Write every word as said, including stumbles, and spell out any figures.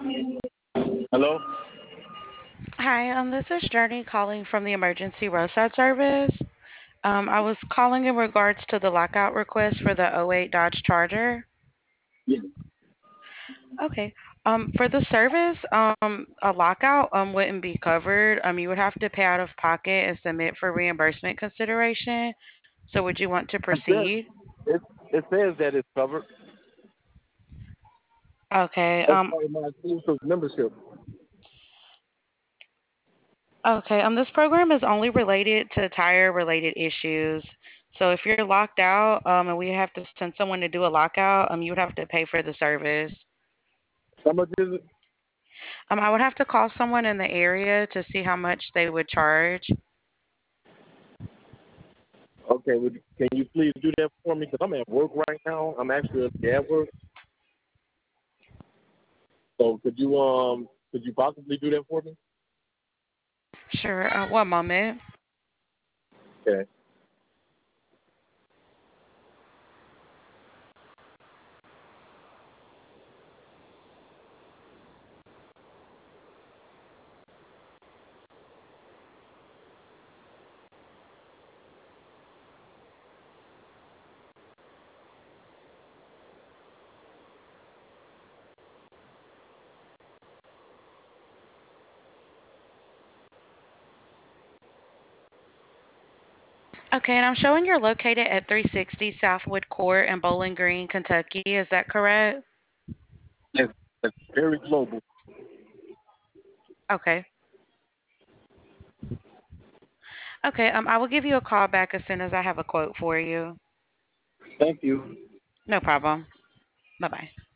Hello? Hi, um, this is Journey calling from the emergency roadside service. Um, I was calling in regards to the lockout request for the oh 08 Dodge Charger. Yeah. Okay. Um, for the service, um, a lockout um wouldn't be covered. Um, you would have to pay out of pocket and submit for reimbursement consideration. So, would you want to It says, proceed? it, it says that it's covered Okay. as Um, part of my exclusive membership. okay. Um, this program is only related to tire-related issues. So, if you're locked out, um, and we have to send someone to do a lockout, um, you would have to pay for the service. How much is it? Um, I would have to call someone in the area to see how much they would charge. Okay, would, can you please do that for me? Because I'm at work right now. I'm actually at work. So could you um could you possibly do that for me? Sure. Uh, one moment. Okay. Okay, and I'm showing you're located at three sixty Southwood Court in Bowling Green, Kentucky. Is that correct? Yes, that's very global. Okay. Okay. Um, I will give you a call back as soon as I have a quote for you. Thank you. No problem. Bye bye.